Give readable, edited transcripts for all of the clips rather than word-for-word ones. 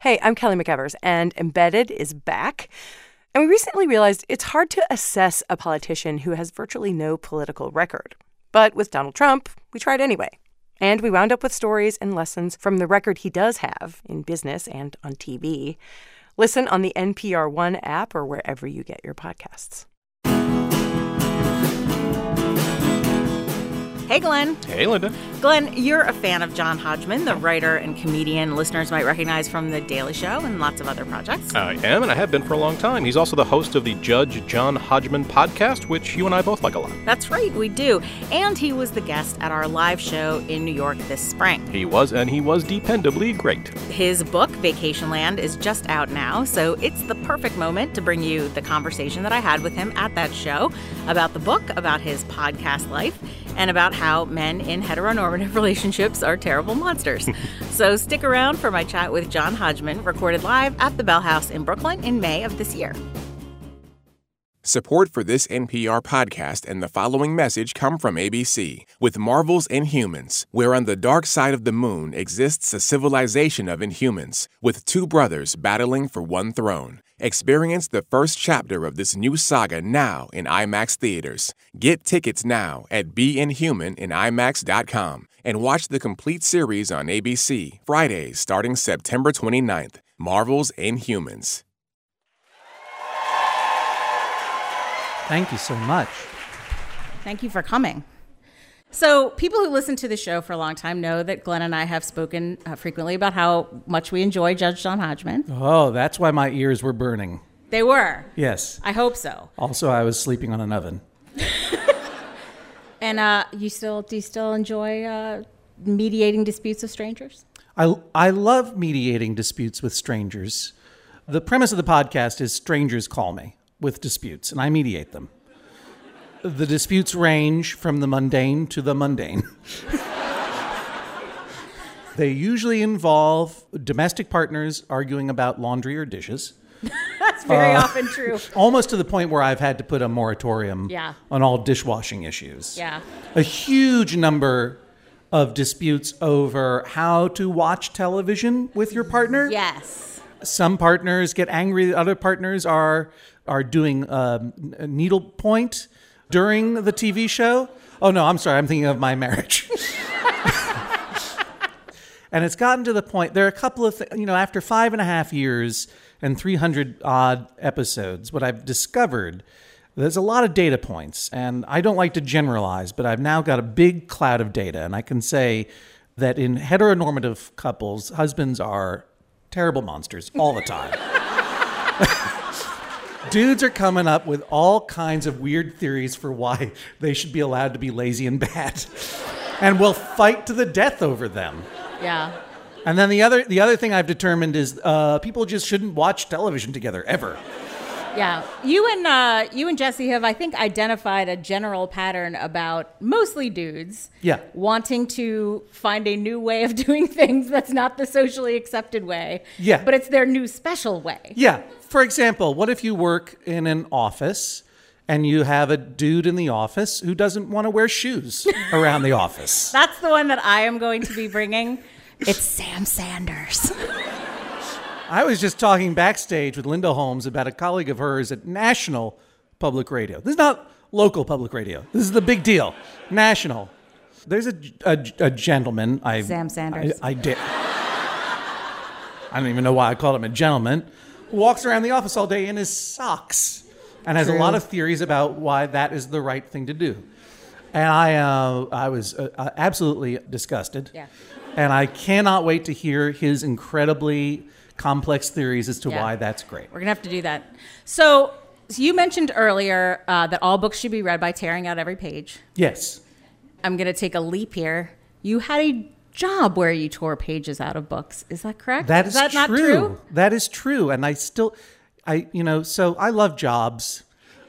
Hey, I'm Kelly McEvers, and Embedded is back. And we recently realized it's hard to assess a politician who has virtually no political record. But with Donald Trump, we tried anyway. And we wound up with stories and lessons from the record he does have in business and on TV. Listen on the NPR One app or wherever you get your podcasts. Hey, Glenn. Hey, Linda. Glenn, you're a fan of John Hodgman, the writer and comedian listeners might recognize from The Daily Show and lots of other projects. I am, and I have been for a long time. He's also the host of the Judge John Hodgman podcast, which you and I both like a lot. That's right, we do. And he was the guest at our live show in New York this spring. He was, and he was dependably great. His book, Vacationland, is just out now, so it's the perfect moment to bring you the conversation that I had with him at that show about the book, about his podcast life, and about how men in heteronormative relationships are terrible monsters. So stick around for my chat with John Hodgman, recorded live at the Bell House in Brooklyn in May of this year. Support for this NPR podcast and the following message come from ABC. With Marvel's Inhumans, where on the dark side of the moon exists a civilization of Inhumans, with two brothers battling for one throne. Experience the first chapter of this new saga now in IMAX theaters. Get tickets now at beinhumaninimax.com and watch the complete series on ABC, Fridays starting September 29th. Marvel's Inhumans. Thank you so much. Thank you for coming. So people who listen to the show for a long time know that Glenn and I have spoken frequently about how much we enjoy Judge John Hodgman. Oh, that's why my ears were burning. They were? Yes. I hope so. Also, I was sleeping on an oven. And do you still enjoy mediating disputes with strangers? I love mediating disputes with strangers. The premise of the podcast is strangers call me with disputes, and I mediate them. The disputes range from the mundane to the mundane. They usually involve domestic partners arguing about laundry or dishes. That's very often true. Almost to the point where I've had to put a moratorium on all dishwashing issues. Yeah. A huge number of disputes over how to watch television with your partner. Yes. Some partners get angry. Other partners are doing needlepoint during the TV show. Oh, no, I'm sorry. I'm thinking of my marriage. And it's gotten to the point, there are a couple of, after 5.5 years and 300 odd episodes, what I've discovered, there's a lot of data points. And I don't like to generalize, but I've now got a big cloud of data. And I can say that in heteronormative couples, husbands are terrible monsters all the time. Dudes are coming up with all kinds of weird theories for why they should be allowed to be lazy and bad. And we'll fight to the death over them. Yeah. And then the other thing I've determined is people just shouldn't watch television together, ever. Yeah. You and Jesse have, I think, identified a general pattern about mostly dudes wanting to find a new way of doing things that's not the socially accepted way. Yeah. But it's their new special way. Yeah. For example, what if you work in an office and you have a dude in the office who doesn't want to wear shoes around the office? That's the one that I am going to be bringing. It's Sam Sanders. I was just talking backstage with Linda Holmes about a colleague of hers at National Public Radio. This is not local public radio. This is the big deal. National. There's a gentleman. Sam Sanders. I don't even know why I called him a gentleman. Who walks around the office all day in his socks and has a lot of theories about why that is the right thing to do. And I was absolutely disgusted. Yeah. And I cannot wait to hear his incredibly complex theories as to why that's great. We're going to have to do that. So you mentioned earlier that all books should be read by tearing out every page. Yes. I'm going to take a leap here. You had a job where you tore pages out of books. Is that correct? Is that true. Not true? That is true. And so I love jobs.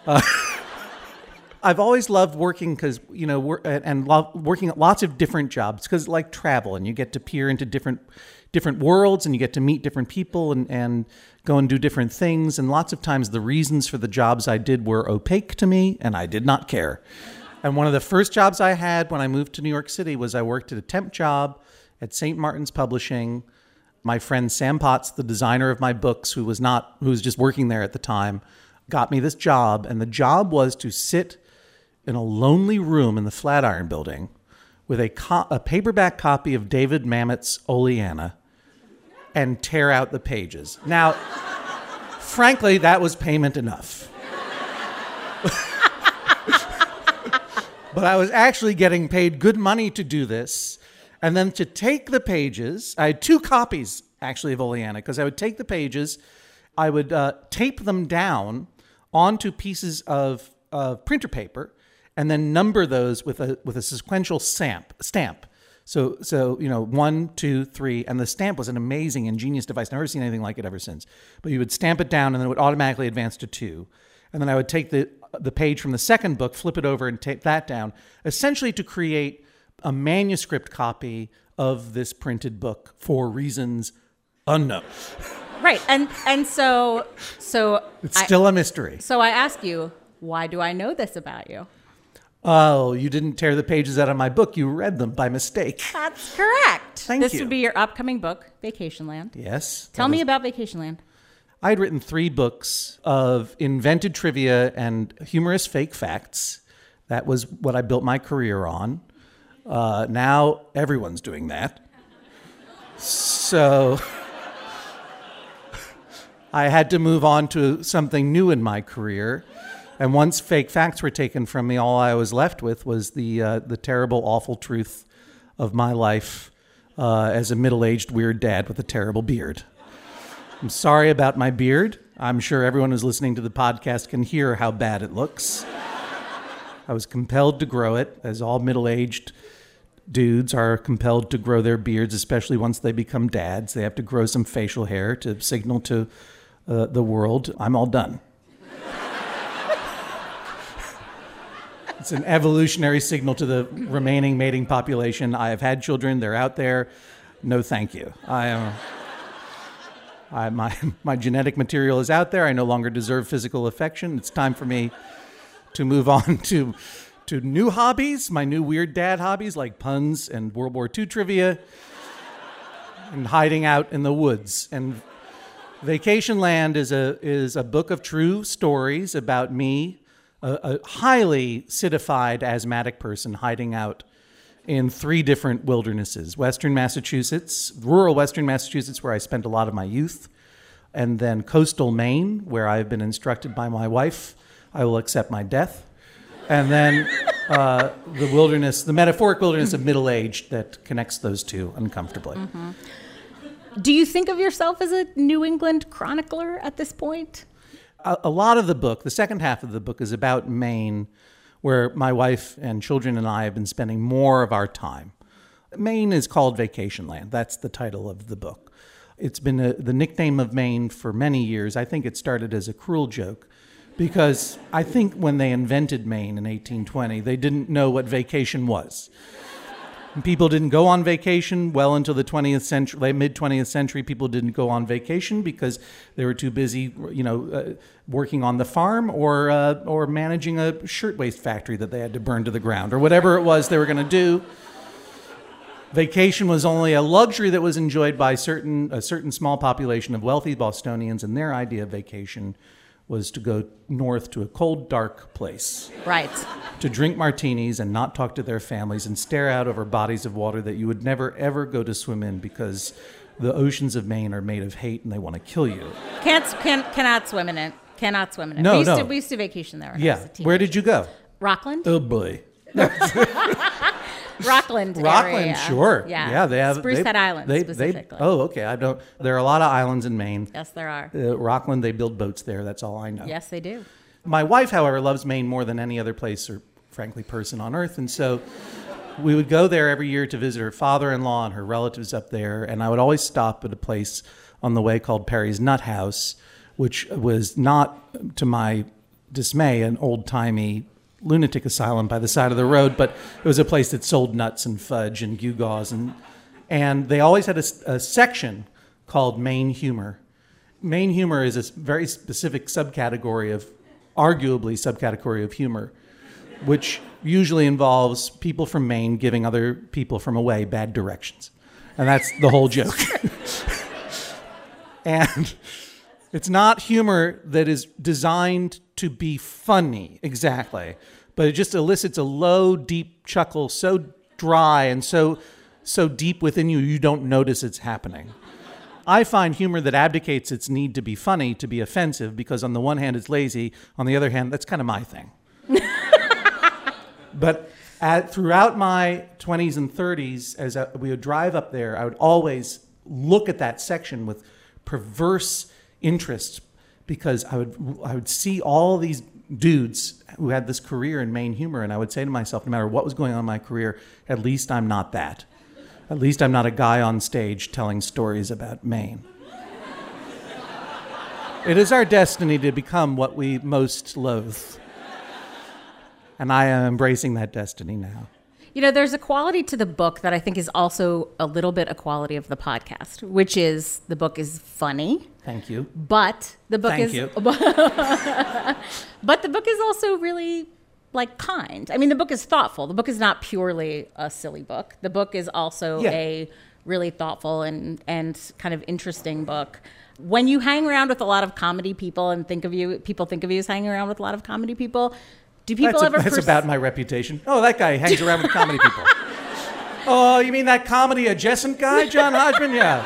I've always loved working because, working at lots of different jobs because like travel and you get to peer into different worlds and you get to meet different people and go and do different things. And lots of times the reasons for the jobs I did were opaque to me and I did not care. And one of the first jobs I had when I moved to New York City was I worked at a temp job at St. Martin's Publishing My friend Sam Potts, the designer of my books, who was just working there at the time, got me this job. And the job was to sit in a lonely room in the Flatiron Building with a paperback copy of David Mamet's Oleana and tear out the pages. Now, frankly, that was payment enough. But I was actually getting paid good money to do this. And then to take the pages, I had 2 copies, actually, of Oleana, because I would take the pages, I would tape them down onto pieces of printer paper, and then number those with a sequential stamp. So 1, 2, 3, and the stamp was an amazing, ingenious device. Never seen anything like it ever since. But you would stamp it down, and then it would automatically advance to 2. And then I would take the page from the second book, flip it over, and tape that down, essentially to create a manuscript copy of this printed book for reasons unknown. Right, and so it's still a mystery. So I ask you, why do I know this about you? Oh, you didn't tear the pages out of my book. You read them by mistake. That's correct. Thank you. This would be your upcoming book, Vacationland. Yes. Tell me about Vacationland. I had written 3 books of invented trivia and humorous fake facts. That was what I built my career on. Now everyone's doing that. So I had to move on to something new in my career. And once fake facts were taken from me, all I was left with was the terrible, awful truth of my life as a middle-aged weird dad with a terrible beard. I'm sorry about my beard. I'm sure everyone who's listening to the podcast can hear how bad it looks. I was compelled to grow it, as all middle-aged dudes are compelled to grow their beards, especially once they become dads. They have to grow some facial hair to signal to the world, I'm all done. It's an evolutionary signal to the remaining mating population. I have had children. They're out there. No, thank you. My genetic material is out there. I no longer deserve physical affection. It's time for me to move on to new hobbies, my new weird dad hobbies like puns and World War II trivia and hiding out in the woods. And Vacationland is a book of true stories about me, a highly citified asthmatic person hiding out in 3 different wildernesses: Western Massachusetts, rural Western Massachusetts, where I spent a lot of my youth, and then coastal Maine, where I've been instructed by my wife I will accept my death, and then the wilderness, the metaphoric wilderness of middle age that connects those two uncomfortably. Mm-hmm. Do you think of yourself as a New England chronicler at this point? A lot of the book, the second half of the book, is about Maine, where my wife and children and I have been spending more of our time. Maine is called Vacationland. That's the title of the book. It's been the nickname of Maine for many years. I think it started as a cruel joke because I think when they invented Maine in 1820, they didn't know what vacation was. People didn't go on vacation well into the 20th century, mid-20th century. People didn't go on vacation because they were too busy, working on the farm or managing a shirtwaist factory that they had to burn to the ground or whatever it was they were going to do. Vacation was only a luxury that was enjoyed by a certain small population of wealthy Bostonians, and their idea of vacation was to go north to a cold, dark place. Right. To drink martinis and not talk to their families and stare out over bodies of water that you would never, ever go to swim in because the oceans of Maine are made of hate and they want to kill you. Cannot swim in it. Cannot swim in it. No, we used to vacation there. Yeah. Where did you go? Rockland. Oh, boy. Rockland area. Sure. Yeah. They have Sprucehead Island specifically. Okay. There are a lot of islands in Maine. Yes, there are. Rockland, they build boats there. That's all I know. Yes, they do. My wife, however, loves Maine more than any other place or, frankly, person on earth. And so we would go there every year to visit her father-in-law and her relatives up there. And I would always stop at a place on the way called Perry's Nut House, which was not, to my dismay, an old-timey lunatic asylum by the side of the road, but it was a place that sold nuts and fudge and gewgaws, and they always had a section called Maine Humor. Maine humor is a very specific arguably subcategory of humor, which usually involves people from Maine giving other people from away bad directions. And that's the whole joke. And it's not humor that is designed to be funny, exactly. But it just elicits a low, deep chuckle, so dry and so deep within you, you don't notice it's happening. I find humor that abdicates its need to be funny to be offensive because on the one hand, it's lazy. On the other hand, that's kind of my thing. But throughout my 20s and 30s, as we would drive up there, I would always look at that section with perverse interest because I would see all these dudes who had this career in Maine humor, and I would say to myself, no matter what was going on in my career, at least I'm not that. At least I'm not a guy on stage telling stories about Maine. It is our destiny to become what we most loathe. And I am embracing that destiny now. You know, there's a quality to the book that I think is also a little bit a quality of the podcast, which is the book is funny. Thank you. But the book Thank you. But the book is also really kind. I mean, the book is thoughtful. The book is not purely a silly book. The book is also a really thoughtful and kind of interesting book. When you hang around with a lot of comedy people and people think of you as hanging around with a lot of comedy people, do people That's about my reputation. Oh, that guy hangs around with comedy people. Oh, you mean that comedy adjacent guy, John Hodgman? Yeah.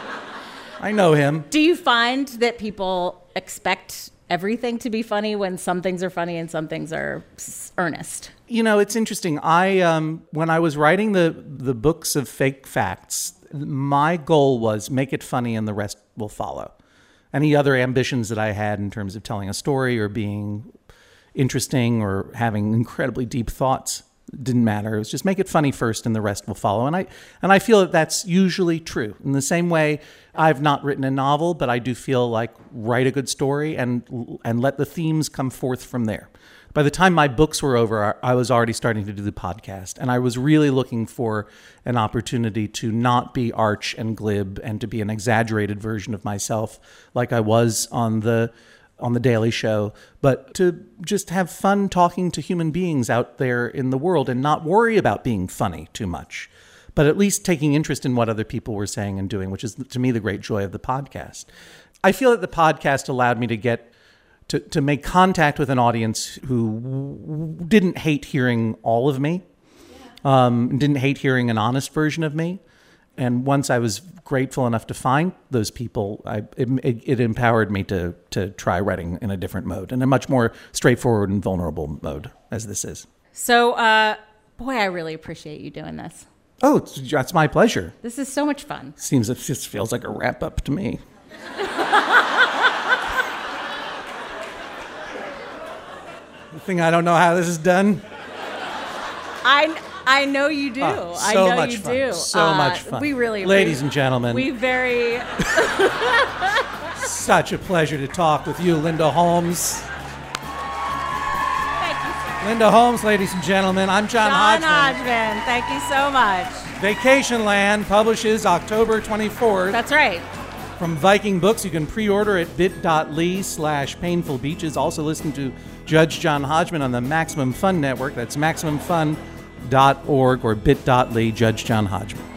I know him. Do you find that people expect everything to be funny when some things are funny and some things are earnest? You know, it's interesting. When I was writing the books of fake facts, my goal was make it funny and the rest will follow. Any other ambitions that I had in terms of telling a story or being interesting or having incredibly deep thoughts didn't matter. It was just make it funny first and the rest will follow. And I feel that that's usually true. In the same way, I've not written a novel, but I do feel like write a good story and let the themes come forth from there. By the time my books were over, I was already starting to do the podcast. And I was really looking for an opportunity to not be arch and glib and to be an exaggerated version of myself like I was on the Daily Show, but to just have fun talking to human beings out there in the world and not worry about being funny too much, but at least taking interest in what other people were saying and doing, which is, to me, the great joy of the podcast. I feel that the podcast allowed me to get to make contact with an audience who didn't hate hearing all of me, didn't hate hearing an honest version of me. And once I was grateful enough to find those people, it empowered me to try writing in a different mode, in a much more straightforward and vulnerable mode, as this is. So, boy, I really appreciate you doing this. Oh, that's my pleasure. This is so much fun. It just feels like a wrap-up to me. The thing I don't know how this is done. I know you do. I know you do. So much fun. We really Ladies and gentlemen. Such a pleasure to talk with you, Linda Holmes. Thank you, sir. Linda Holmes, ladies and gentlemen. I'm John Hodgman. Thank you so much. Vacation Land publishes October 24th. That's right. From Viking Books. You can pre-order at bit.ly/Painful Beaches. Also listen to Judge John Hodgman on the Maximum Fun Network. That's MaximumFun.org or bit.ly Judge John Hodgman.